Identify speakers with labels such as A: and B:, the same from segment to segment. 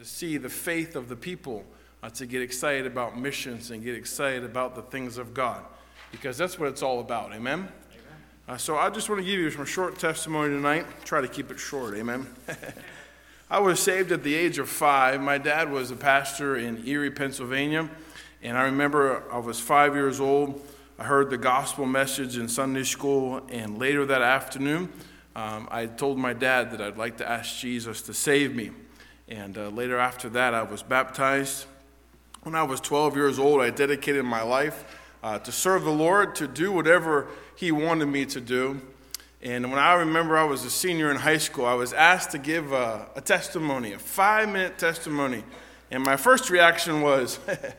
A: to see the faith of the people, to get excited about missions and get excited about the things of God, because that's what it's all about. Amen? So I just want to give you some short testimony tonight. Try to keep it short. Amen? I was saved at the age of 5. My dad was a pastor in Erie, Pennsylvania, and I remember I was 5 years old. I heard the gospel message in Sunday school, and later that afternoon, I told my dad that I'd like to ask Jesus to save me. And later after that, I was baptized. When I was 12 years old, I dedicated my life to serve the Lord, to do whatever He wanted me to do. And when I remember I was a senior in high school, I was asked to give a testimony, a 5-minute testimony. And my first reaction was,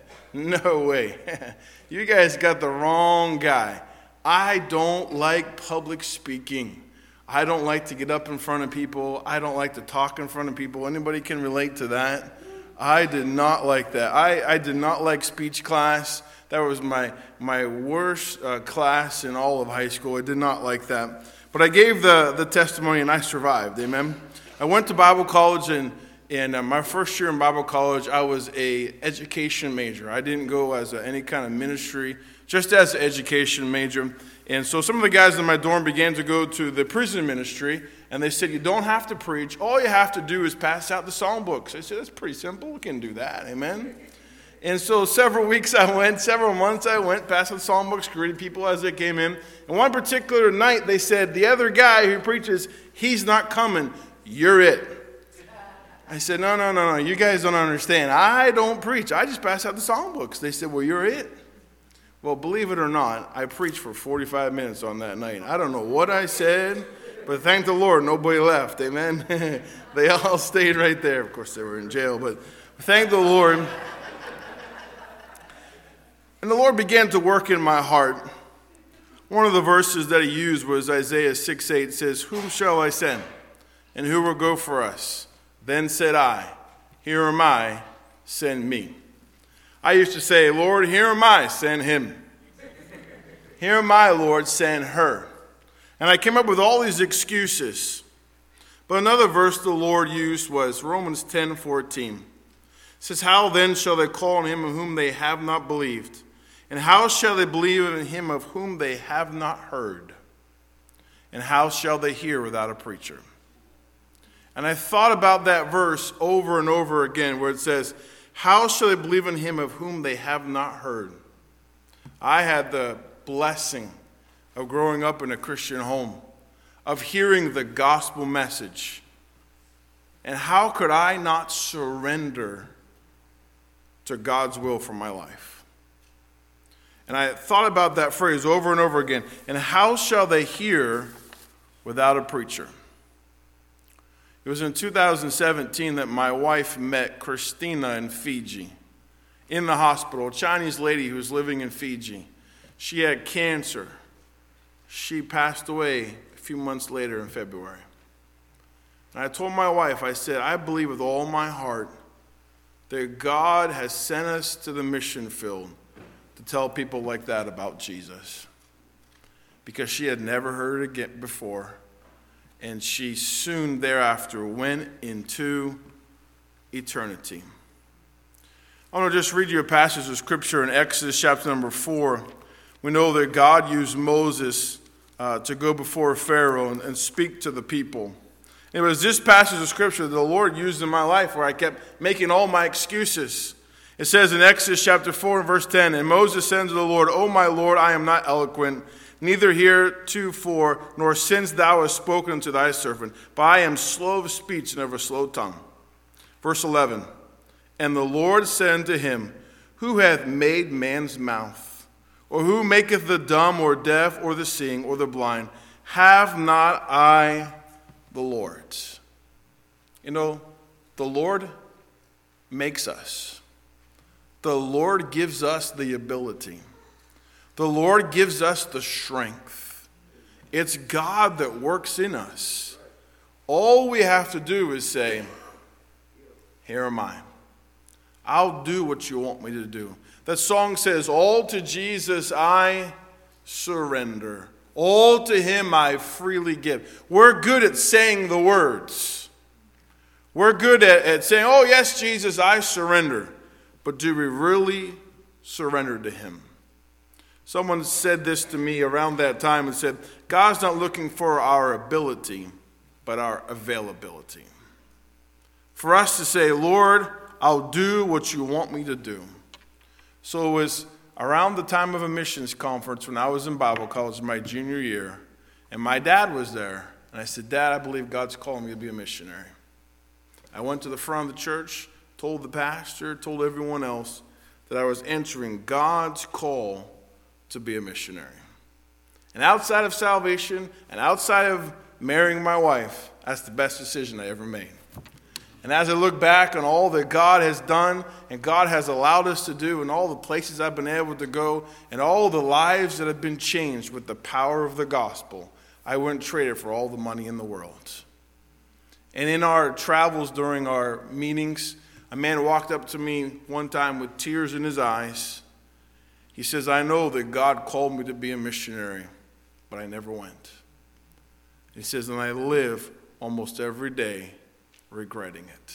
A: no way. You guys got the wrong guy. I don't like public speaking. I don't like to get up in front of people. I don't like to talk in front of people. Anybody can relate to that? I did not like that. I did not like speech class. That was my worst class in all of high school. I did not like that. But I gave the testimony and I survived. Amen. I went to Bible college, and my first year in Bible college, I was a education major. I didn't go as any kind of ministry, just as an education major. And so some of the guys in my dorm began to go to the prison ministry, and they said, you don't have to preach. All you have to do is pass out the song books. I said, that's pretty simple. We can do that. Amen. And so several months I went, passed out the song books, greeted people as they came in. And one particular night, they said, the other guy who preaches, he's not coming. You're it. I said, no, you guys don't understand. I don't preach. I just pass out the song books. They said, well, you're it. Well, believe it or not, I preached for 45 minutes on that night. I don't know what I said, but thank the Lord, nobody left. Amen. They all stayed right there. Of course, they were in jail, but thank the Lord. And the Lord began to work in my heart. One of the verses that He used was Isaiah 6:8. It says, whom shall I send? And who will go for us? Then said I, here am I, send me. I used to say, Lord, here am I, send him. Here am I, Lord, send her. And I came up with all these excuses. But another verse the Lord used was Romans 10:14. It says, how then shall they call on him of whom they have not believed? And how shall they believe in him of whom they have not heard? And how shall they hear without a preacher? And I thought about that verse over and over again where it says, how shall they believe in him of whom they have not heard? I had the blessing of growing up in a Christian home, of hearing the gospel message. And how could I not surrender to God's will for my life? And I thought about that phrase over and over again. And how shall they hear without a preacher? It was in 2017 that my wife met Christina in Fiji, in the hospital, a Chinese lady who was living in Fiji. She had cancer. She passed away a few months later in February. And I told my wife, I said, I believe with all my heart that God has sent us to the mission field to tell people like that about Jesus. Because she had never heard it again before. And she soon thereafter went into eternity. I want to just read you a passage of Scripture in Exodus chapter number 4. We know that God used Moses to go before Pharaoh and speak to the people. It was this passage of Scripture that the Lord used in my life where I kept making all my excuses. It says in Exodus chapter 4 and verse 10, and Moses said to the Lord, O my Lord, I am not eloquent, neither heretofore, nor since thou hast spoken to thy servant, but I am slow of speech and of a slow tongue. Verse 11, and the Lord said unto him, who hath made man's mouth? Or who maketh the dumb or deaf or the seeing or the blind? Have not I the Lord? You know, the Lord makes us. The Lord gives us the ability. The Lord gives us the strength. It's God that works in us. All we have to do is say, here am I. I'll do what you want me to do. That song says, all to Jesus I surrender. All to him I freely give. We're good at saying the words. We're good at saying, oh, yes, Jesus, I surrender. But do we really surrender to him? Someone said this to me around that time and said, God's not looking for our ability, but our availability. For us to say, Lord, I'll do what you want me to do. So it was around the time of a missions conference when I was in Bible college my junior year, and my dad was there. And I said, Dad, I believe God's calling me to be a missionary. I went to the front of the church, told the pastor, told everyone else that I was entering God's call to be a missionary. And outside of salvation and outside of marrying my wife, that's the best decision I ever made. And as I look back on all that God has done and God has allowed us to do and all the places I've been able to go and all the lives that have been changed with the power of the gospel, I wouldn't trade it for all the money in the world. And in our travels during our meetings, a man walked up to me one time with tears in his eyes. He says, I know that God called me to be a missionary, but I never went. He says, and I live almost every day regretting it.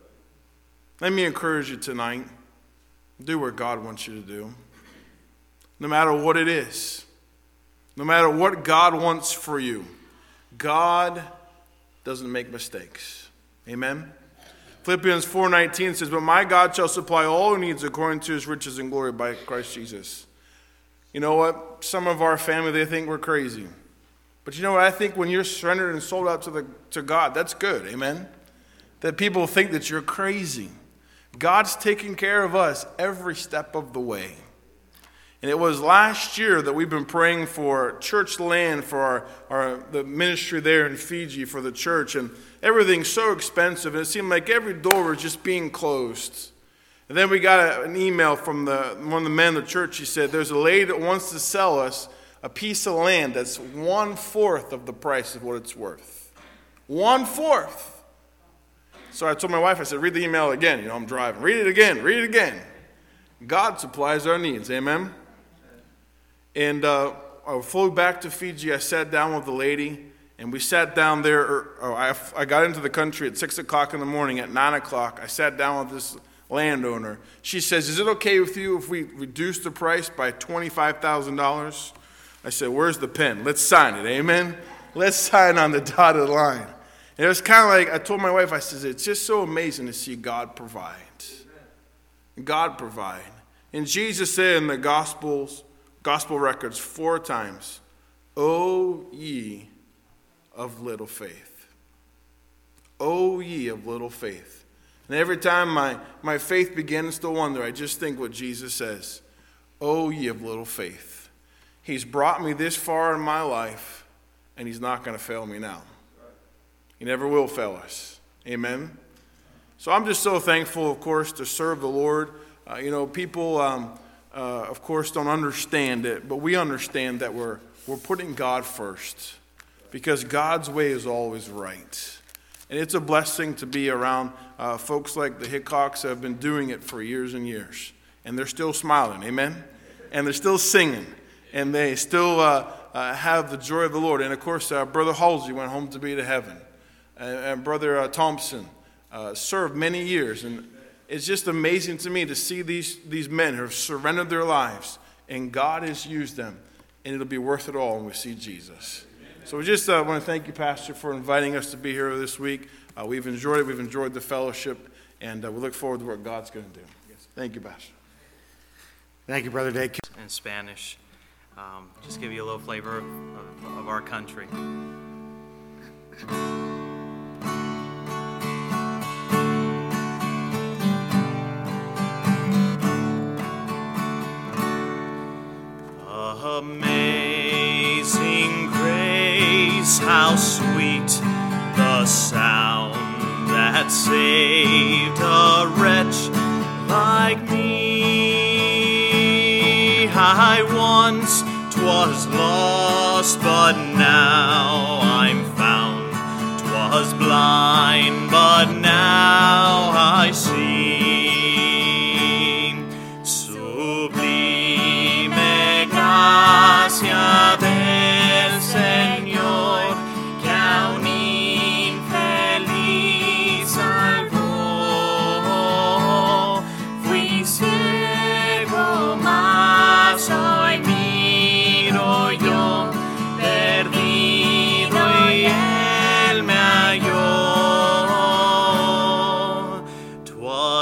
A: Let me encourage you tonight. Do what God wants you to do. No matter what it is. No matter what God wants for you. God doesn't make mistakes. Amen? Philippians 4:19 says, but my God shall supply all your needs according to his riches and glory by Christ Jesus. You know what? Some of our family, they think we're crazy. But you know what? I think when you're surrendered and sold out to God, that's good. Amen? That people think that you're crazy. God's taking care of us every step of the way. And it was last year that we've been praying for church land for the ministry there in Fiji for the church. And everything's so expensive. And it seemed like every door was just being closed. And then we got an email from one of the men in the church. He said, there's a lady that wants to sell us a piece of land that's 1/4 of the price of what it's worth. 1/4. So I told my wife, I said, read the email again. I'm driving. Read it again. God supplies our needs. Amen? And I flew back to Fiji. I sat down with the lady, and we sat down there. I got into the country at 6 o'clock in the morning. At 9 o'clock, I sat down with this landowner. She says, is it okay with you if we reduce the price by $25,000? I said, where's the pen? Let's sign it. Amen? Let's sign on the dotted line. And it was kind of like, I told my wife, I said, it's just so amazing to see God provide. God provide. And Jesus said in the gospel records 4 times, O ye of little faith. O ye of little faith. And every time my faith begins to wonder, I just think what Jesus says. O ye of little faith. He's brought me this far in my life, and he's not going to fail me now. He never will fail us. Amen? So I'm just so thankful, of course, to serve the Lord. People, of course, don't understand it, but we understand that we're putting God first because God's way is always right. And it's a blessing to be around folks like the Hickox that have been doing it for years and years. And they're still smiling, amen? And they're still singing. And they still have the joy of the Lord. And, of course, Brother Halsey went home to be to heaven. And Brother Thompson served many years. And it's just amazing to me to see these men who have surrendered their lives. And God has used them. And it'll be worth it all when we see Jesus. So we just want to thank you, Pastor, for inviting us to be here this week. We've enjoyed it. We've enjoyed the fellowship. And we look forward to what God's going to do. Thank you, Pastor.
B: Thank you, Brother Dave.
C: In Spanish, just give you a little flavor of our country. Amazing grace, how sweet the sound that saved a wretch like me. I once 'twas lost, but now I'm found. 'Twas blind, but now I see. Sublime gracia del Señor, que a un infeliz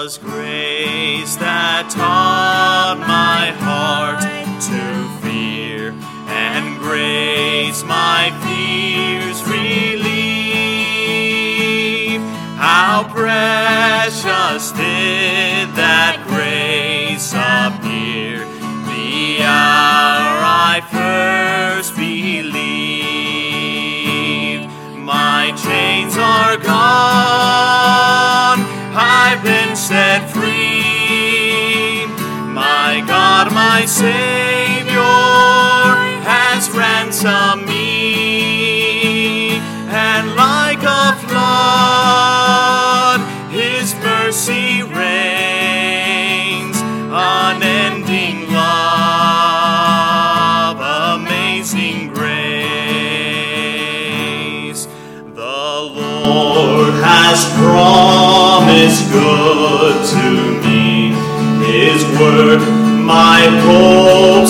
C: 'twas grace that taught my heart to fear, and grace my fears relieve. How precious did that grace appear the hour I first believed. My chains are gone, I've been set free. My God, my Savior, has ransomed me, and like a flood, His mercy reigns, unending love, amazing grace. The Lord has promised good to me, His word my hope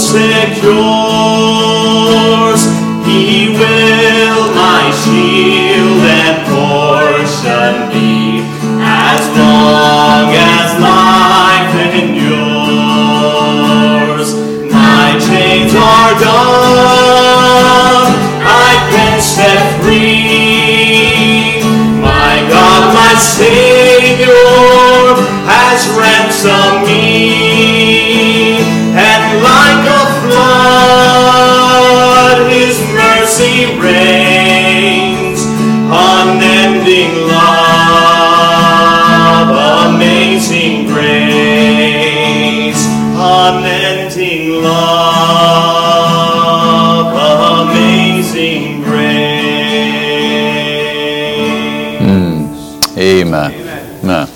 C: secures. He will my shield and portion be, as long as life endures. My chains are gone, I've been set free. My God, my Savior, has ransomed me, and like a flood, His mercy reigns, unending love, amazing grace, unending love, amazing grace.
D: Amen. Amen.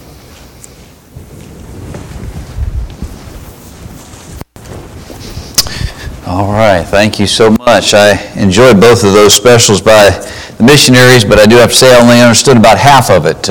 D: All right, thank you so much. I enjoyed both of those specials by the missionaries, but I do have to say I only understood about half of it.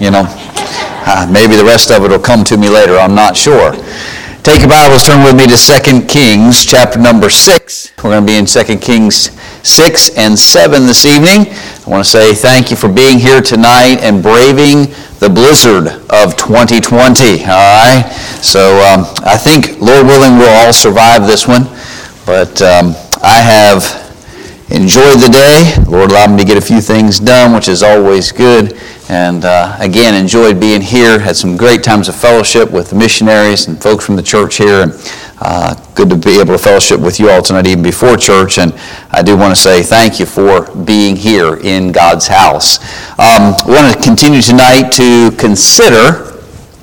D: Maybe the rest of it will come to me later, I'm not sure. Take your Bibles, turn with me to 2 Kings, chapter number 6. We're going to be in 2 Kings 6 and 7 this evening. I want to say thank you for being here tonight and braving the blizzard of 2020, all right? So I think, Lord willing, we'll all survive this one. But I have enjoyed the day. The Lord allowed me to get a few things done, which is always good. And again, enjoyed being here. Had some great times of fellowship with the missionaries and folks from the church here. And good to be able to fellowship with you all tonight, even before church. And I do want to say thank you for being here in God's house. We want to continue tonight to consider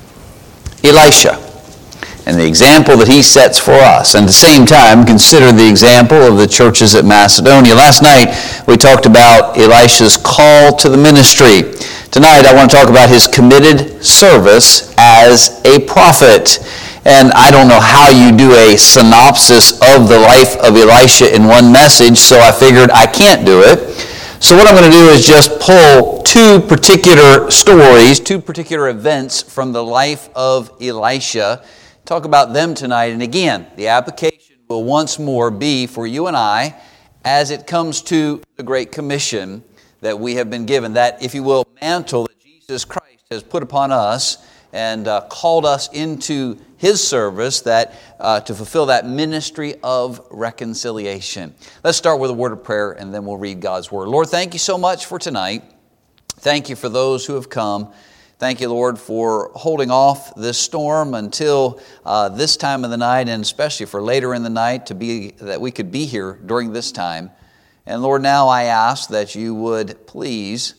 D: Elisha and the example that he sets for us. And at the same time, consider the example of the churches at Macedonia. Last night, we talked about Elisha's call to the ministry. Tonight, I want to talk about his committed service as a prophet. And I don't know how you do a synopsis of the life of Elisha in one message, so I figured I can't do it. So what I'm going to do is just pull two particular stories, two particular events from the life of Elisha, talk about them tonight. And again, the application will once more be for you and I as it comes to the Great Commission that we have been given, that, if you will, mantle that Jesus Christ has put upon us and called us into His service that to fulfill that ministry of reconciliation. Let's start with a word of prayer and then we'll read God's Word. Lord, thank you so much for tonight. Thank you for those who have come. Thank you, Lord, for holding off this storm until this time of the night, and especially for later in the night that we could be here during this time. And Lord, now I ask that you would please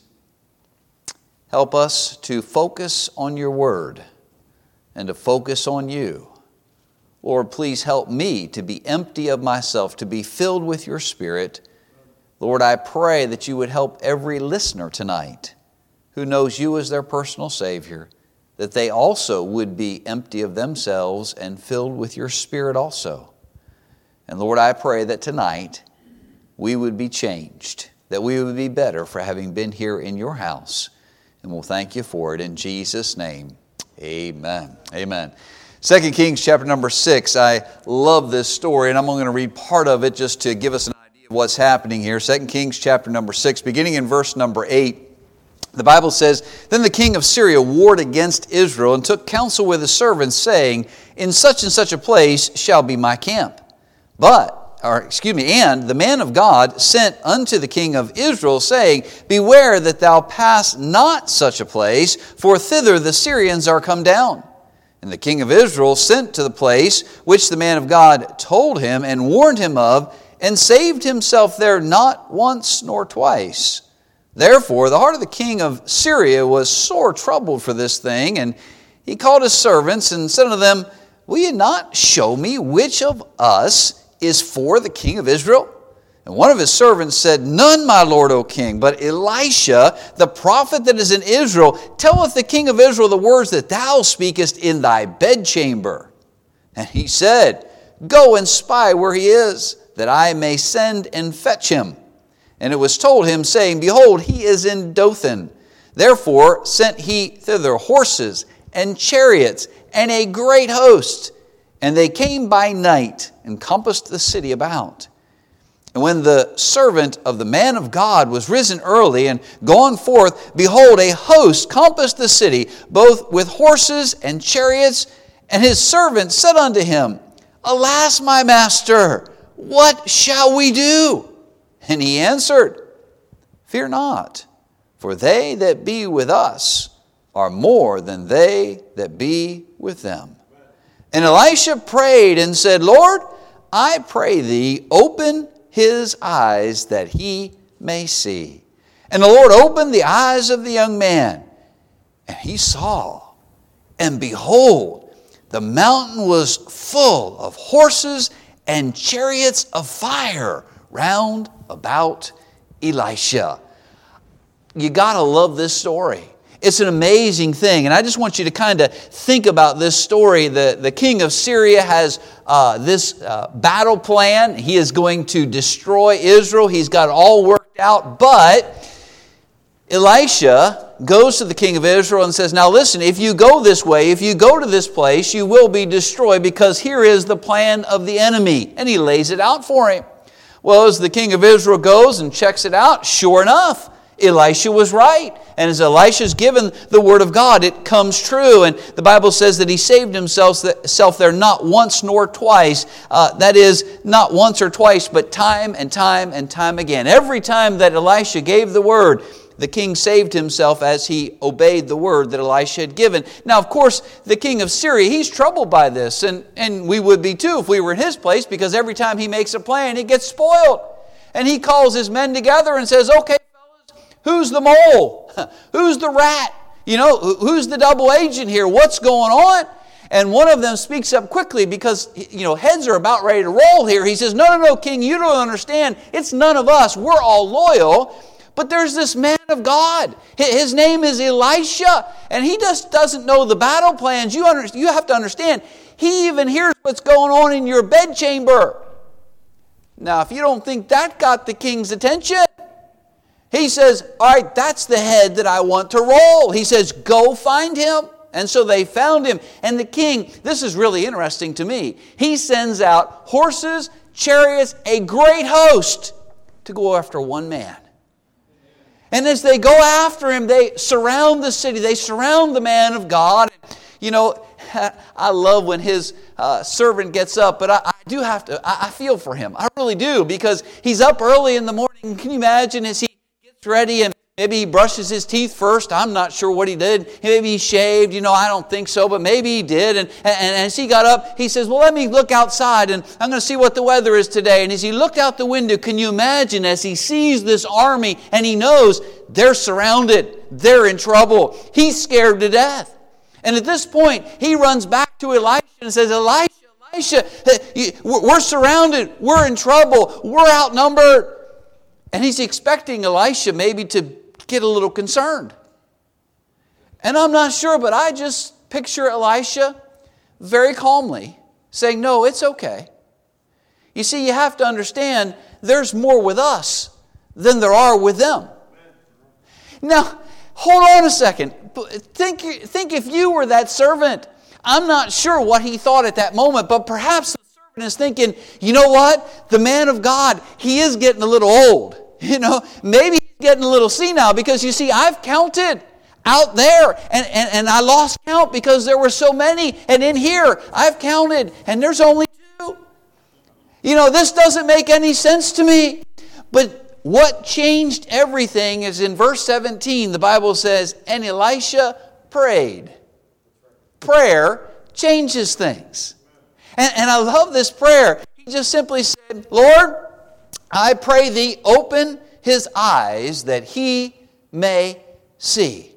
D: help us to focus on your word and to focus on you. Lord, please help me to be empty of myself, to be filled with your Spirit. Lord, I pray that you would help every listener tonight who knows you as their personal Savior, that they also would be empty of themselves and filled with your Spirit also. And Lord, I pray that tonight we would be changed, that we would be better for having been here in your house. And we'll thank you for it in Jesus' name. Amen. Amen. 2 Kings chapter number 6. I love this story, and I'm only going to read part of it just to give us an idea of what's happening here. 2 Kings chapter number 6, beginning in verse number 8. The Bible says, "Then the king of Syria warred against Israel and took counsel with his servants, saying, In such and such a place shall be my camp. And the man of God sent unto the king of Israel, saying, Beware that thou pass not such a place, for thither the Syrians are come down. And the king of Israel sent to the place which the man of God told him, and warned him of, and saved himself there not once nor twice. Therefore the heart of the king of Syria was sore troubled for this thing, and he called his servants and said unto them, Will ye not show me which of us is for the king of Israel? And one of his servants said, None, my lord, O king, but Elisha, the prophet that is in Israel, telleth the king of Israel the words that thou speakest in thy bedchamber. And he said, Go and spy where he is, that I may send and fetch him. And it was told him, saying, Behold, he is in Dothan. Therefore sent he thither horses and chariots and a great host. And they came by night and compassed the city about. And when the servant of the man of God was risen early and gone forth, behold, a host compassed the city, both with horses and chariots. And his servant said unto him, Alas, my master, what shall we do? And he answered, Fear not, for they that be with us are more than they that be with them. And Elisha prayed and said, Lord, I pray thee, open his eyes that he may see. And the Lord opened the eyes of the young man, and he saw, and behold, the mountain was full of horses and chariots of fire round about Elisha. You got to love this story. It's an amazing thing. And I just want you to kind of think about this story. The king of Syria has this battle plan. He is going to destroy Israel. He's got it all worked out. But Elisha goes to the king of Israel and says, Now listen, if you go this way, if you go to this place, you will be destroyed, because here is the plan of the enemy. And he lays it out for him. Well, as the king of Israel goes and checks it out, sure enough, Elisha was right. And as Elisha's given the word of God, it comes true. And the Bible says that he saved himself there not once nor twice. That is, not once or twice, but time and time and time again. Every time that Elisha gave the word, the king saved himself as he obeyed the word that Elisha had given. Now, of course, the king of Syria, he's troubled by this. And we would be too if we were in his place, because every time he makes a plan, it gets spoiled. And he calls his men together and says, Okay, fellas, who's the mole? Who's the rat? Who's the double agent here? What's going on? And one of them speaks up quickly, because, heads are about ready to roll here. He says, No, king, you don't understand. It's none of us. We're all loyal. But there's this man of God. His name is Elisha. And he just doesn't know the battle plans. You have to understand, he even hears what's going on in your bedchamber. Now, if you don't think that got the king's attention, he says, All right, that's the head that I want to roll. He says, Go find him. And so they found him. And the king, this is really interesting to me, he sends out horses, chariots, a great host to go after one man. And as they go after him, they surround the city. They surround the man of God. I love when his servant gets up, but I feel for him. I really do, because he's up early in the morning. Can you imagine as he gets ready, and maybe he brushes his teeth first? I'm not sure what he did. Maybe he shaved. I don't think so, but maybe he did. And as he got up, he says, Well, let me look outside, and I'm going to see what the weather is today. And as he looked out the window, can you imagine, as he sees this army, and he knows they're surrounded, they're in trouble, he's scared to death. And at this point, he runs back to Elisha and says, Elisha, we're surrounded, we're in trouble, we're outnumbered. And he's expecting Elisha maybe to get a little concerned. And I'm not sure, but I just picture Elisha very calmly saying, No, it's okay. You see, you have to understand, there's more with us than there are with them. Now, hold on a second. Think if you were that servant. I'm not sure what he thought at that moment, but perhaps the servant is thinking, You know what? The man of God, he is getting a little old. Maybe he's getting a little senile because you see, I've counted out there and I lost count because there were so many. And in here, I've counted and there's only 2. This doesn't make any sense to me. But what changed everything is in verse 17, the Bible says, and Elisha prayed. Prayer changes things. And I love this prayer. He just simply said, Lord, I pray thee, open his eyes that he may see.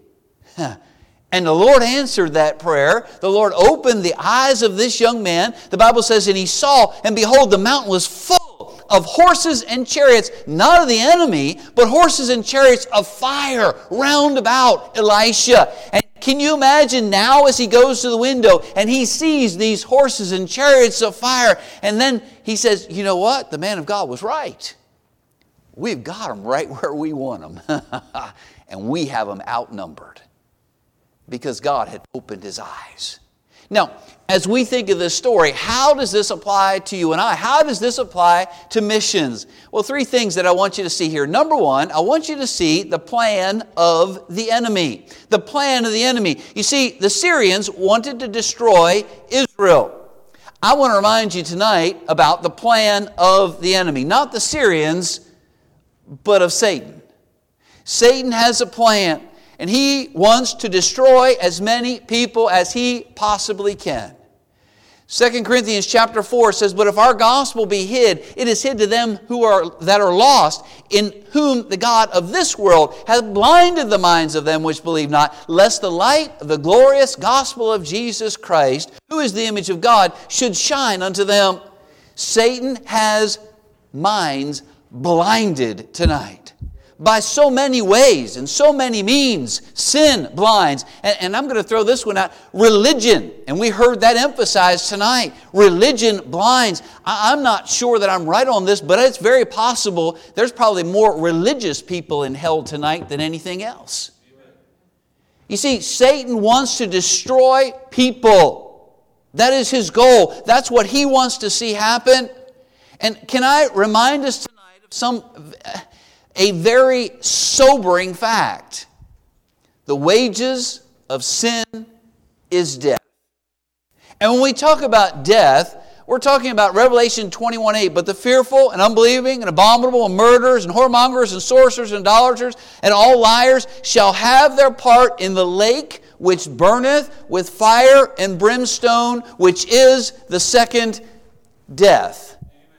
D: And the Lord answered that prayer. The Lord opened the eyes of this young man. The Bible says, and he saw, and behold, the mountain was full of horses and chariots, not of the enemy, but horses and chariots of fire round about Elisha. And can you imagine now as he goes to the window and he sees these horses and chariots of fire, and then he says, you know what? The man of God was right. We've got them right where we want them. And we have them outnumbered because God had opened his eyes. Now, as we think of this story, how does this apply to you and I? How does this apply to missions? Well, 3 things that I want you to see here. Number 1, I want you to see the plan of the enemy. The plan of the enemy. You see, the Syrians wanted to destroy Israel. I want to remind you tonight about the plan of the enemy. Not the Syrians, but of Satan. Satan has a plan. And he wants to destroy as many people as he possibly can. 2 Corinthians chapter 4 says, but if our gospel be hid, it is hid to them that are lost, in whom the God of this world hath blinded the minds of them which believe not, lest the light of the glorious gospel of Jesus Christ, who is the image of God, should shine unto them. Satan has minds blinded tonight. By so many ways and so many means, sin blinds. And I'm going to throw this one out. Religion, and we heard that emphasized tonight. Religion blinds. I'm not sure that I'm right on this, but it's very possible there's probably more religious people in hell tonight than anything else. You see, Satan wants to destroy people. That is his goal. That's what he wants to see happen. And can I remind us tonight of a very sobering fact. The wages of sin is death. And when we talk about death, we're talking about Revelation 21:8. But the fearful and unbelieving and abominable and murderers and whoremongers and sorcerers and idolaters and all liars shall have their part in the lake which burneth with fire and brimstone, which is the second death.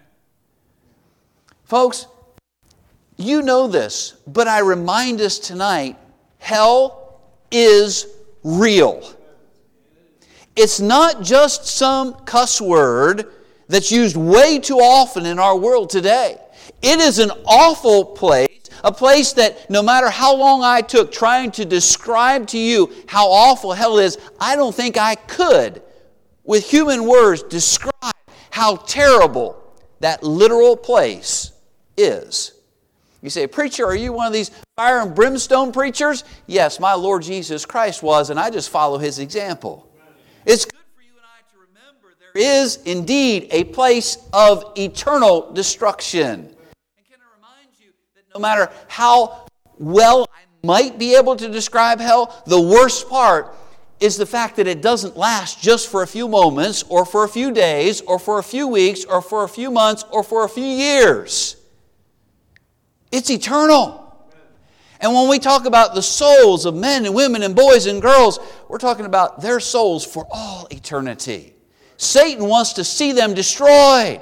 D: Folks, you know this, but I remind us tonight, hell is real. It's not just some cuss word that's used way too often in our world today. It is an awful place, a place that no matter how long I took trying to describe to you how awful hell is, I don't think I could, with human words, describe how terrible that literal place is. You say, preacher, are you one of these fire and brimstone preachers? Yes, my Lord Jesus Christ was, and I just follow his example. It's good for you and I to remember there is indeed a place of eternal destruction. And can I remind you that no matter how well I might be able to describe hell, the worst part is the fact that it doesn't last just for a few moments, or for a few days, or for a few weeks, or for a few months, or for a few years. It's eternal. And when we talk about the souls of men and women and boys and girls, we're talking about their souls for all eternity. Satan wants to see them destroyed.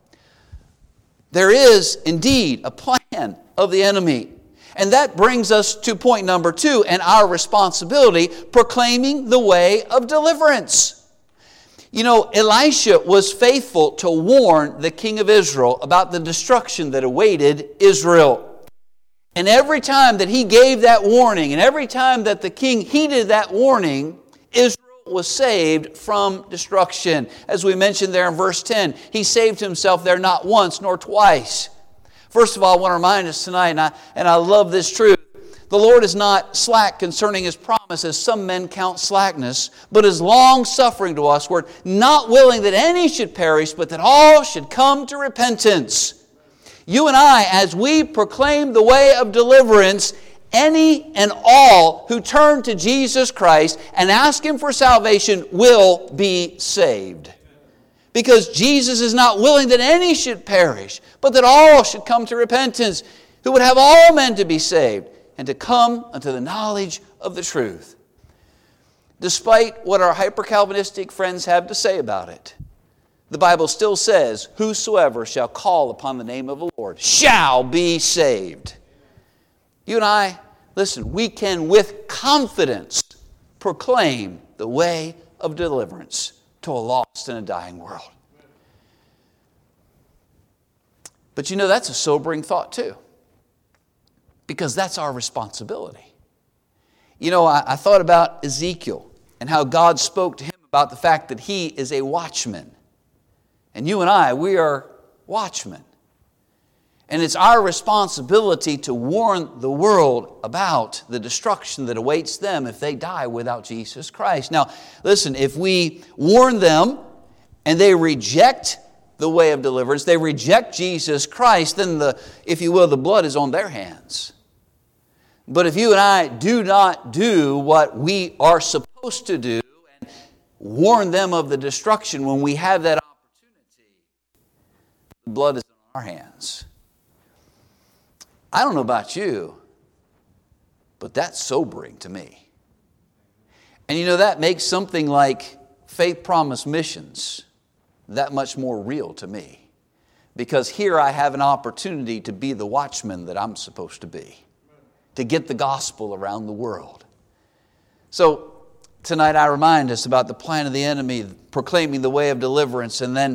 D: There is indeed a plan of the enemy. And that brings us to point number 2 and our responsibility, proclaiming the way of deliverance. You know, Elisha was faithful to warn the king of Israel about the destruction that awaited Israel. And every time that he gave that warning, and every time that the king heeded that warning, Israel was saved from destruction. As we mentioned there in verse 10, he saved himself there not once nor twice. First of all, I want to remind us tonight, and I love this truth, the Lord is not slack concerning His promise, as some men count slackness, but is long-suffering to us, not willing that any should perish, but that all should come to repentance. You and I, as we proclaim the way of deliverance, any and all who turn to Jesus Christ and ask Him for salvation will be saved. Because Jesus is not willing that any should perish, but that all should come to repentance, who would have all men to be saved and to come unto the knowledge of the truth. Despite what our hyper-Calvinistic friends have to say about it, the Bible still says, whosoever shall call upon the name of the Lord shall be saved. You and I, listen, we can with confidence proclaim the way of deliverance to a lost and a dying world. But you know, that's a sobering thought too, because that's our responsibility. You know, I thought about Ezekiel and how God spoke to him about the fact that he is a watchman. And you and I, we are watchmen. And it's our responsibility to warn the world about the destruction that awaits them if they die without Jesus Christ. Now, listen, if we warn them and they reject the way of deliverance, they reject Jesus Christ, then if you will, the blood is on their hands. But if you and I do not do what we are supposed to do and warn them of the destruction when we have that opportunity, the blood is on our hands. I don't know about you, but that's sobering to me. And you know, that makes something like Faith Promise Missions that much more real to me. Because here I have an opportunity to be the watchman that I'm supposed to be, to get the gospel around the world. So tonight I remind us about the plan of the enemy, proclaiming the way of deliverance, and then,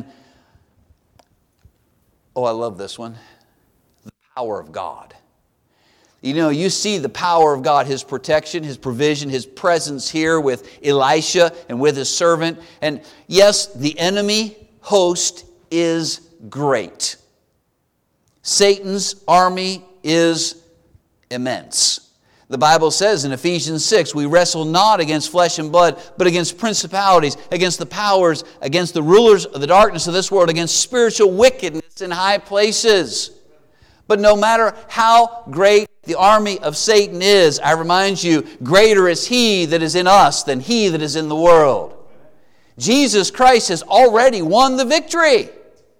D: oh, I love this one, the power of God. You know, you see the power of God, His protection, His provision, His presence here with Elisha and with His servant. And yes, the enemy host is great. Satan's army is immense. The Bible says in Ephesians 6, we wrestle not against flesh and blood, but against principalities, against the powers, against the rulers of the darkness of this world, against spiritual wickedness in high places. But no matter how great the army of Satan is, I remind you, greater is He that is in us than he that is in the world. Jesus Christ has already won the victory.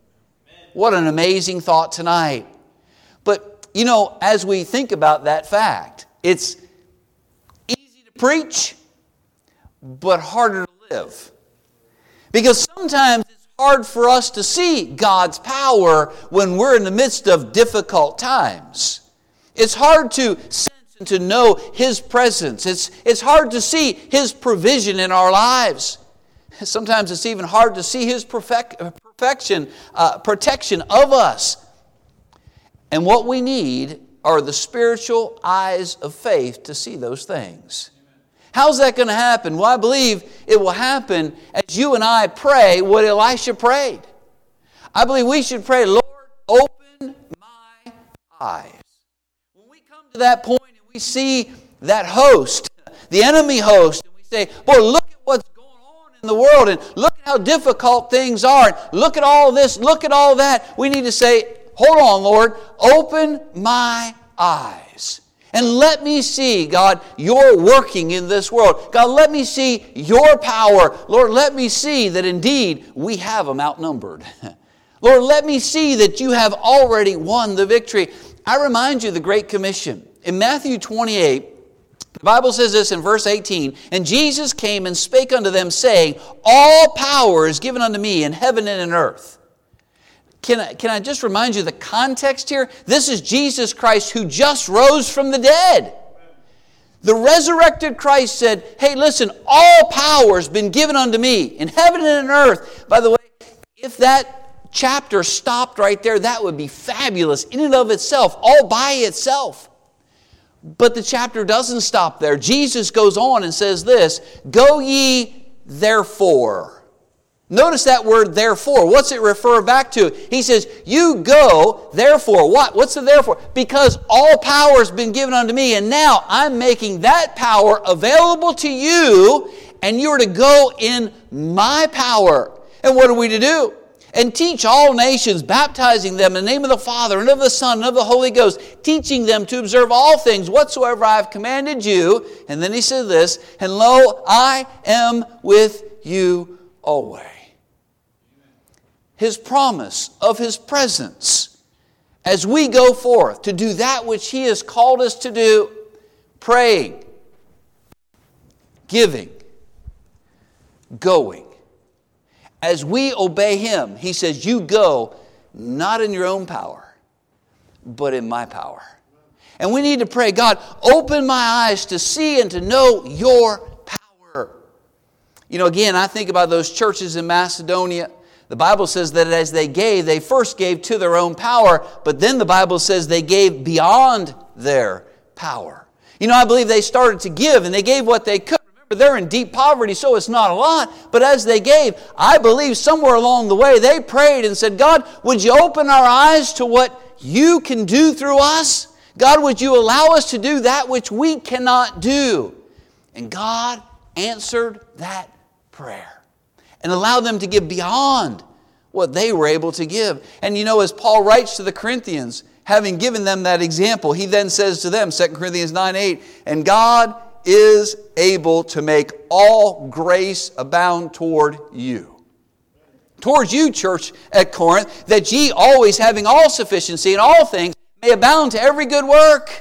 D: What an amazing thought tonight. But, you know, as we think about that fact, it's easy to preach, but harder to live. Because sometimes it's hard for us to see God's power when we're in the midst of difficult times. It's hard to sense and to know His presence. It's hard to see His provision in our lives. Sometimes it's even hard to see His protection of us. And what we need are the spiritual eyes of faith to see those things. How's that going to happen? Well, I believe it will happen as you and I pray what Elisha prayed. I believe we should pray, Lord, open my eyes. When we come to that point and we see that host, the enemy host, and we say, boy, look at what's going on in the world, and look at how difficult things are, and look at all this, look at all that. We need to say, hold on, Lord, open my eyes. And let me see, God, You're working in this world. God, let me see Your power. Lord, let me see that indeed we have them outnumbered. Lord, let me see that You have already won the victory. I remind you of the Great Commission. In Matthew 28, the Bible says this in verse 18, and Jesus came and spake unto them, saying, all power is given unto me in heaven and in earth. Can I just remind you the context here? This is Jesus Christ who just rose from the dead. The resurrected Christ said, hey, listen, all power has been given unto me in heaven and in earth. By the way, if that chapter stopped right there, that would be fabulous in and of itself, all by itself. But the chapter doesn't stop there. Jesus goes on and says this, go ye therefore. Notice that word therefore. What's it refer back to? He says, you go, therefore. What? What's the therefore? Because all power has been given unto me, and now I'm making that power available to you, and you're to go in my power. And what are we to do?
E: and teach all nations, baptizing them in the name of the Father and of the Son and of the Holy Ghost, teaching them to observe all things whatsoever I have commanded you. And then he said this, and lo, I am with you always. His promise of His presence as we go forth to do that which He has called us to do, praying, giving, going. As we obey Him, He says, you go not in your own power, but in my power. And we need to pray, God, open my eyes to see and to know your power. You know, again, I think about those churches in Macedonia. The Bible says that as they gave, they first gave to their own power, but then the Bible says they gave beyond their power. You know, I believe they started to give, and they gave what they could. Remember, they're in deep poverty, so it's not a lot. But as they gave, I believe somewhere along the way, they prayed and said, God, would you open our eyes to what you can do through us? God, would you allow us to do that which we cannot do? And God answered that prayer and allowed them to give beyond what they were able to give. And you know, as Paul writes to the Corinthians, having given them that example, he then says to them, 2 Corinthians 9:8, and God is able to make all grace abound toward you. Towards you, church at Corinth, that ye always having all sufficiency in all things may abound to every good work.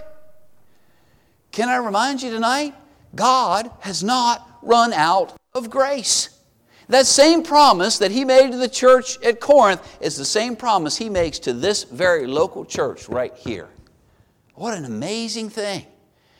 E: Can I remind you tonight? God has not run out of grace. That same promise that He made to the church at Corinth is the same promise He makes to this very local church right here. What an amazing thing.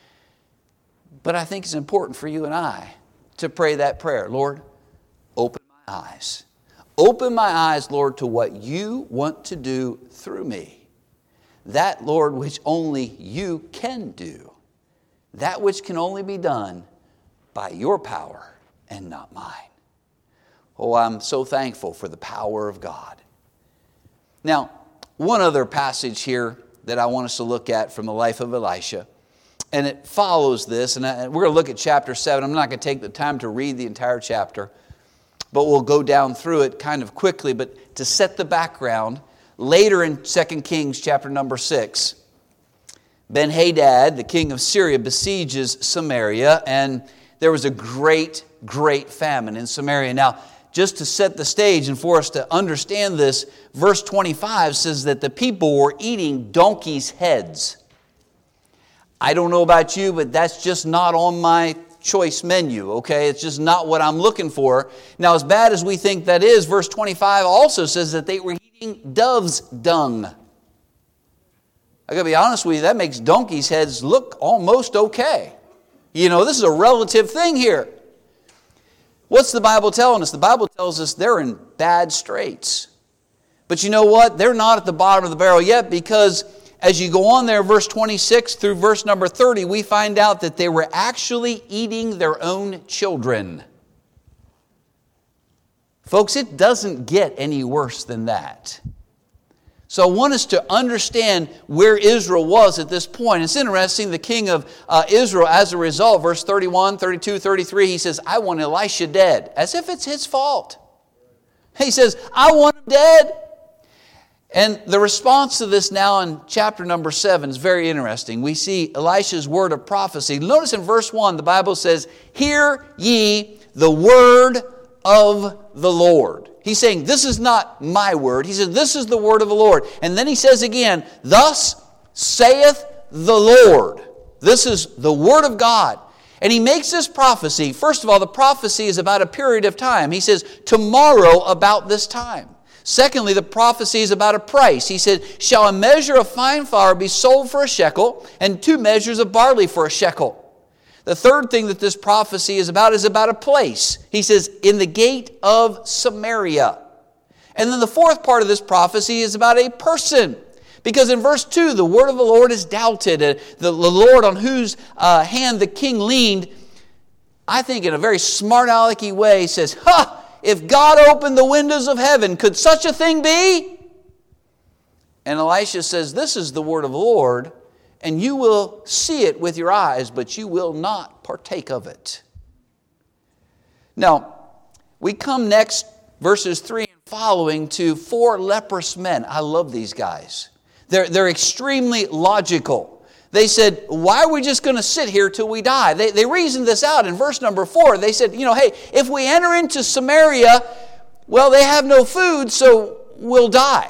E: But I think it's important for you and I to pray that prayer. Lord, open my eyes. Open my eyes, Lord, to what you want to do through me. That, Lord, which only you can do. That which can only be done by your power and not mine. Oh, I'm so thankful for the power of God. Now, one other passage here that I want us to look at from the life of Elisha. And it follows this. And we're going to look at chapter 7. I'm not going to take the time to read the entire chapter. But we'll go down through it kind of quickly. But to set the background, later in 2 Kings chapter number 6, Ben-Hadad, the king of Syria, besieges Samaria. And there was a great famine in Samaria. Now, just to set the stage and for us to understand this, verse 25 says that the people were eating donkeys' heads. I don't know about you, but that's just not on my choice menu, okay? It's just not what I'm looking for. Now, as bad as we think that is, verse 25 also says that they were eating dove's dung. I got to be honest with you, that makes donkeys' heads look almost okay. You know, this is a relative thing here. What's the Bible telling us? The Bible tells us they're in bad straits. But you know what? They're not at the bottom of the barrel yet, because as you go on there, verse 26 through verse number 30, we find out that they were actually eating their own children. Folks, it doesn't get any worse than that. So I want us to understand where Israel was at this point. It's interesting, the king of Israel, as a result, verse 31, 32, 33, he says, I want Elisha dead, as if it's his fault. He says, I want him dead. And the response to this now in chapter number 7 is very interesting. We see Elisha's word of prophecy. Notice in verse 1, the Bible says, hear ye the word of the Lord. He's saying, this is not my word. He says, this is the word of the Lord. And then he says again, thus saith the Lord. This is the word of God. And he makes this prophecy. First of all, the prophecy is about a period of time. He says, tomorrow about this time. Secondly, the prophecy is about a price. He said, shall a measure of fine flour be sold for a shekel, and 2 measures of barley for a shekel? The third thing that this prophecy is about a place. He says, in the gate of Samaria. And then the fourth part of this prophecy is about a person. Because in verse 2, the word of the Lord is doubted. The Lord on whose hand the king leaned, I think in a very smart alecky way, says, if God opened the windows of heaven, could such a thing be? And Elisha says, this is the word of the Lord, and you will see it with your eyes, but you will not partake of it. Now, we come next, verses 3 and following to 4 leprous men. I love these guys. They're extremely logical. They said, why are we just going to sit here till we die? They reasoned this out in verse number 4. They said, hey, if we enter into Samaria, well, they have no food, so we'll die.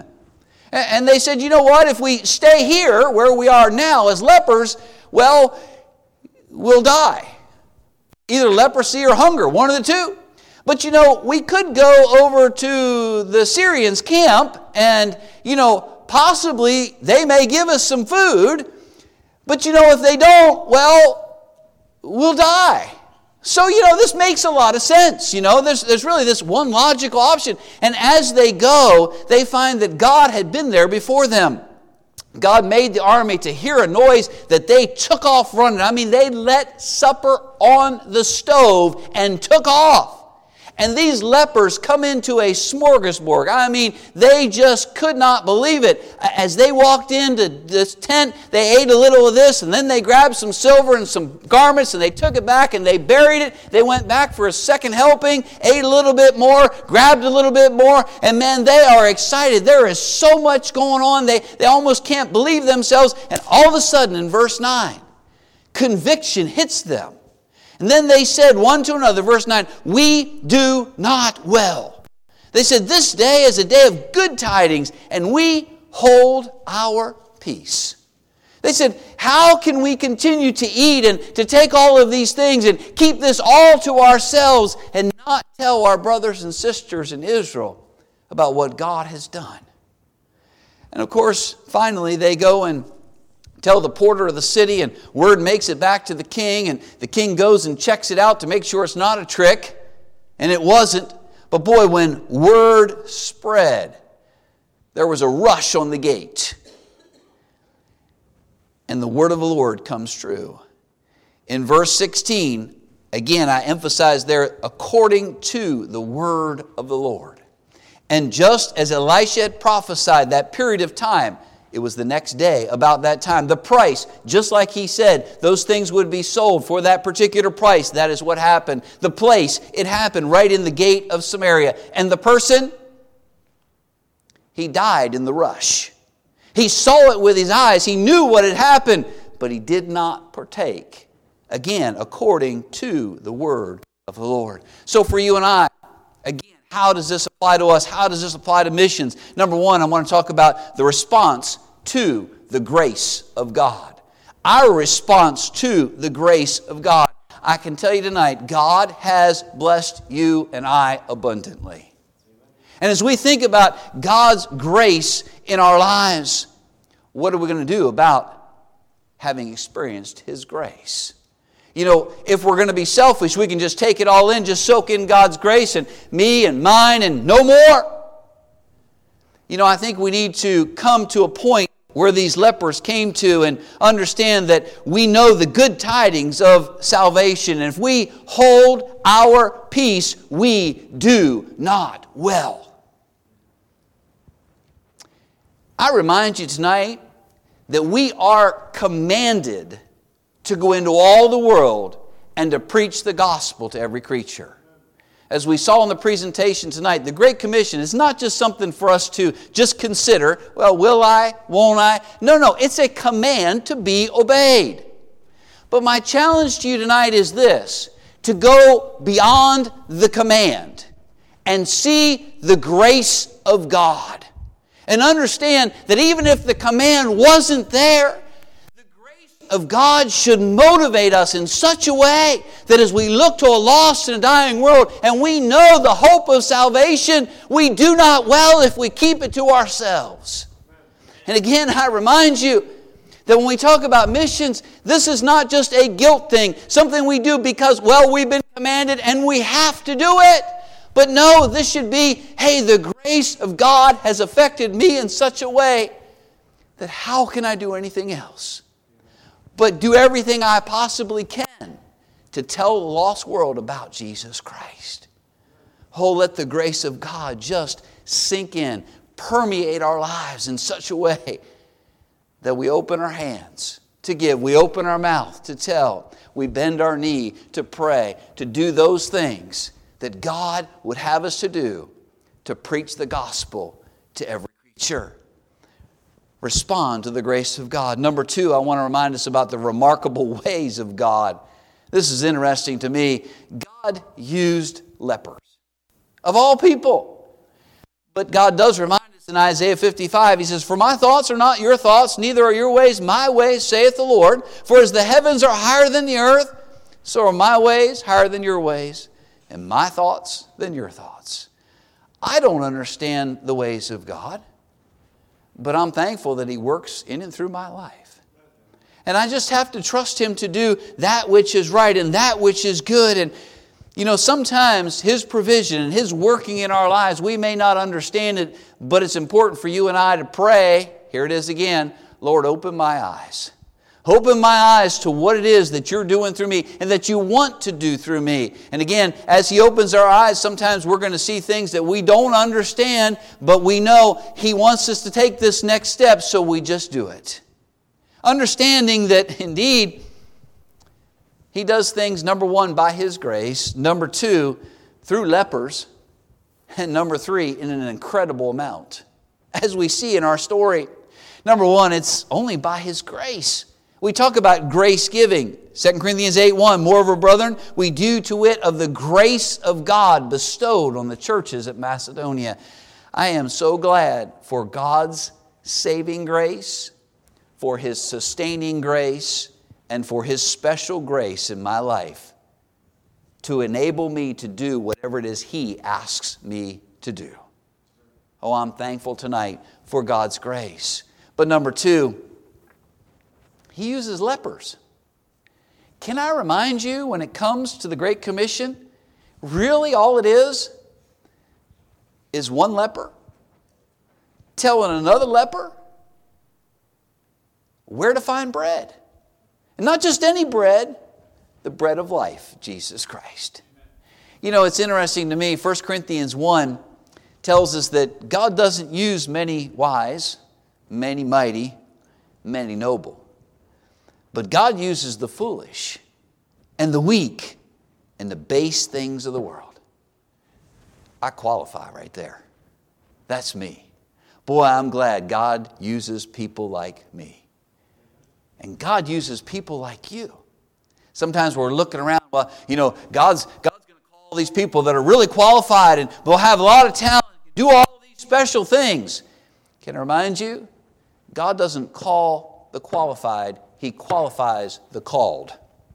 E: And they said, you know what? If we stay here where we are now as lepers, well, we'll die. Either leprosy or hunger, one of the two. But we could go over to the Syrians' camp and, possibly they may give us some food. But if they don't, well, we'll die. So, this makes a lot of sense. There's really this one logical option. And as they go, they find that God had been there before them. God made the army to hear a noise that they took off running. I mean, they let supper on the stove and took off. And these lepers come into a smorgasbord. I mean, they just could not believe it. As they walked into this tent, they ate a little of this, and then they grabbed some silver and some garments, and they took it back, and they buried it. They went back for a second helping, ate a little bit more, grabbed a little bit more, and man, they are excited. There is so much going on. They almost can't believe themselves. And all of a sudden, in verse 9, conviction hits them. And then they said one to another, verse 9, we do not well. They said, this day is a day of good tidings, and we hold our peace. They said, how can we continue to eat and to take all of these things and keep this all to ourselves and not tell our brothers and sisters in Israel about what God has done? And of course, finally they go and tell the porter of the city, and word makes it back to the king, and the king goes and checks it out to make sure it's not a trick, and it wasn't. But boy, when word spread, there was a rush on the gate, and the word of the Lord comes true. In verse 16, again, I emphasize there, according to the word of the Lord. And just as Elisha had prophesied that period of time, it was the next day, about that time. The price, just like he said, those things would be sold for that particular price. That is what happened. The place, it happened right in the gate of Samaria. And the person, he died in the rush. He saw it with his eyes. He knew what had happened, but he did not partake. Again, according to the word of the Lord. So for you and I, again, how does this apply to us? How does this apply to missions? Number one, I want to talk about the response to the grace of God. Our response to the grace of God. I can tell you tonight, God has blessed you and I abundantly. And as we think about God's grace in our lives, what are we going to do about having experienced His grace? If we're going to be selfish, we can just take it all in, just soak in God's grace and me and mine and no more. I think we need to come to a point where these lepers came to and understand that we know the good tidings of salvation. And if we hold our peace, we do not well. I remind you tonight that we are commanded to go into all the world and to preach the gospel to every creature. As we saw in the presentation tonight, the Great Commission is not just something for us to just consider, well, will I, won't I? No, it's a command to be obeyed. But my challenge to you tonight is this, to go beyond the command and see the grace of God. And understand that even if the command wasn't there, of God should motivate us in such a way that as we look to a lost and a dying world and we know the hope of salvation, we do not well if we keep it to ourselves. And again, I remind you that when we talk about missions, this is not just a guilt thing, something we do because, well, we've been commanded and we have to do it. But no, this should be, hey, the grace of God has affected me in such a way that how can I do anything else but do everything I possibly can to tell the lost world about Jesus Christ? Oh, let the grace of God just sink in, permeate our lives in such a way that we open our hands to give, we open our mouth to tell, we bend our knee to pray, to do those things that God would have us to do to preach the gospel to every creature. Respond to the grace of God. Number 2, I want to remind us about the remarkable ways of God. This is interesting to me. God used lepers. Of all people. But God does remind us in Isaiah 55, He says, "For my thoughts are not your thoughts, neither are your ways my ways, saith the Lord. For as the heavens are higher than the earth, so are my ways higher than your ways, and my thoughts than your thoughts." I don't understand the ways of God, but I'm thankful that He works in and through my life. And I just have to trust Him to do that which is right and that which is good. And sometimes His provision and His working in our lives, we may not understand it, but it's important for you and I to pray. Here it is again. Lord, open my eyes. Open my eyes to what it is that You're doing through me and that You want to do through me. And again, as He opens our eyes, sometimes we're going to see things that we don't understand, but we know He wants us to take this next step, so we just do it. Understanding that indeed He does things, number 1, by His grace, number 2, through lepers, and number 3, in an incredible amount. As we see in our story, number 1, it's only by His grace. We talk about grace giving. 2 Corinthians 8:1, "Moreover, brethren, we do to it of the grace of God bestowed on the churches at Macedonia." I am so glad for God's saving grace, for His sustaining grace, and for His special grace in my life to enable me to do whatever it is He asks me to do. Oh, I'm thankful tonight for God's grace. But number 2, He uses lepers. Can I remind you, when it comes to the Great Commission, really all it is one leper telling another leper where to find bread. And not just any bread, the bread of life, Jesus Christ. It's interesting to me, 1 Corinthians 1 tells us that God doesn't use many wise, many mighty, many noble. But God uses the foolish and the weak and the base things of the world. I qualify right there. That's me. Boy, I'm glad God uses people like me. And God uses people like you. Sometimes we're looking around, God's going to call these people that are really qualified and will have a lot of talent, do all these special things. Can I remind you, God doesn't call the qualified, He qualifies the called.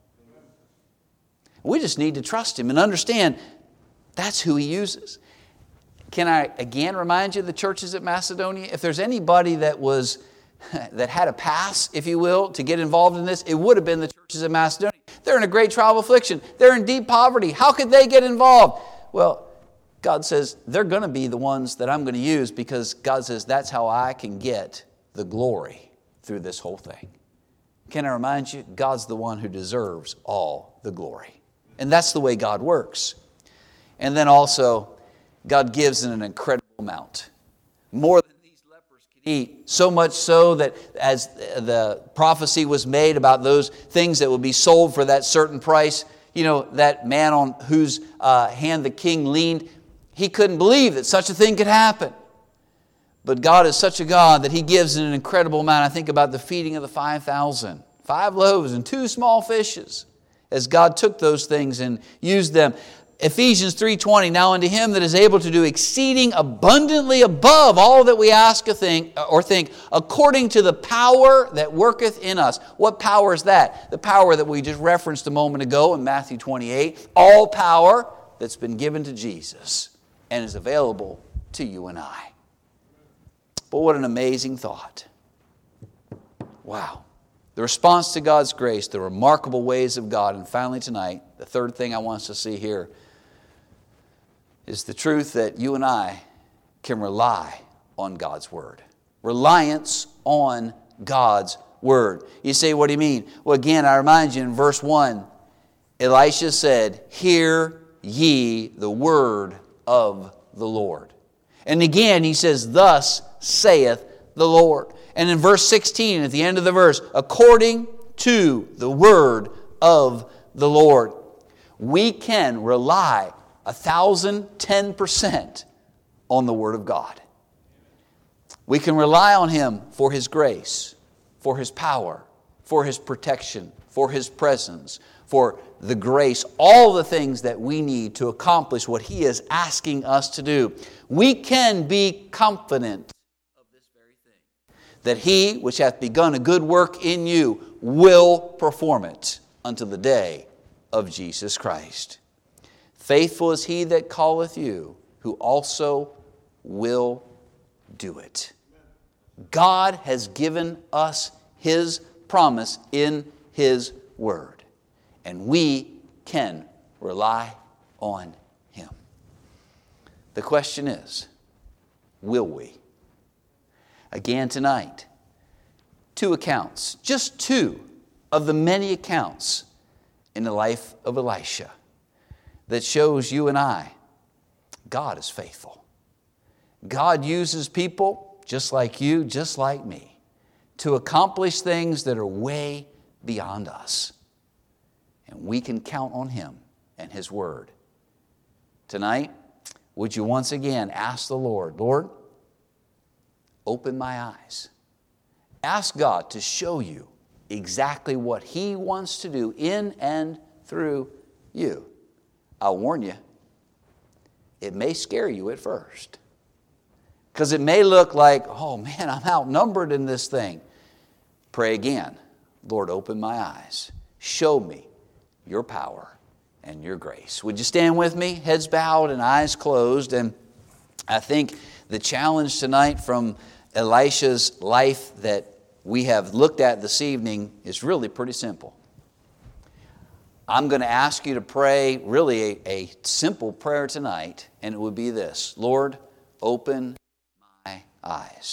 E: We just need to trust Him and understand that's who He uses. Can I again remind you of the churches at Macedonia? If there's anybody that had a pass, if you will, to get involved in this, it would have been the churches at Macedonia. They're in a great trial of affliction. They're in deep poverty. How could they get involved? Well, God says they're going to be the ones that I'm going to use, because God says that's how I can get the glory through this whole thing. Can I remind you, God's the one who deserves all the glory. And that's the way God works. And then also, God gives in an incredible amount. More than these lepers could eat. So much so that as the prophecy was made about those things that would be sold for that certain price, that man on whose hand the king leaned, he couldn't believe that such a thing could happen. But God is such a God that He gives in an incredible amount. I think about the feeding of the 5,000. 5 loaves and 2 small fishes. As God took those things and used them. Ephesians 3:20, "Now unto Him that is able to do exceeding abundantly above all that we ask or think, according to the power that worketh in us." What power is that? The power that we just referenced a moment ago in Matthew 28. All power that's been given to Jesus and is available to you and I. But what an amazing thought. Wow. The response to God's grace, the remarkable ways of God. And finally tonight, the third thing I want us to see here is the truth that you and I can rely on God's Word. Reliance on God's Word. You say, what do you mean? Well, again, I remind you in verse 1, Elisha said, "Hear ye the word of the Lord." And again, he says, "Thus saith the Lord." And in verse 16, at the end of the verse, "according to the word of the Lord." We can rely 1,010% on the Word of God. We can rely on Him for His grace, for His power, for His protection, for His presence, for the grace, all the things that we need to accomplish what He is asking us to do. We can be confident of this very thing, that He which hath begun a good work in you will perform it unto the day of Jesus Christ. Faithful is He that calleth you, who also will do it. God has given us His promise in His Word, and we can rely on Him. The question is, will we? Again tonight, 2 accounts, just 2 of the many accounts in the life of Elisha that shows you and I, God is faithful. God uses people just like you, just like me, to accomplish things that are way beyond us. And we can count on Him and His Word. Tonight, would you once again ask the Lord, Lord, open my eyes. Ask God to show you exactly what He wants to do in and through you. I'll warn you, it may scare you at first. Because it may look like, oh man, I'm outnumbered in this thing. Pray again. Lord, open my eyes. Show me your power and your grace. Would you stand with me? Heads bowed and eyes closed. And I think the challenge tonight from Elisha's life that we have looked at this evening is really pretty simple. I'm going to ask you to pray really a simple prayer tonight, and it would be this: Lord, open my eyes.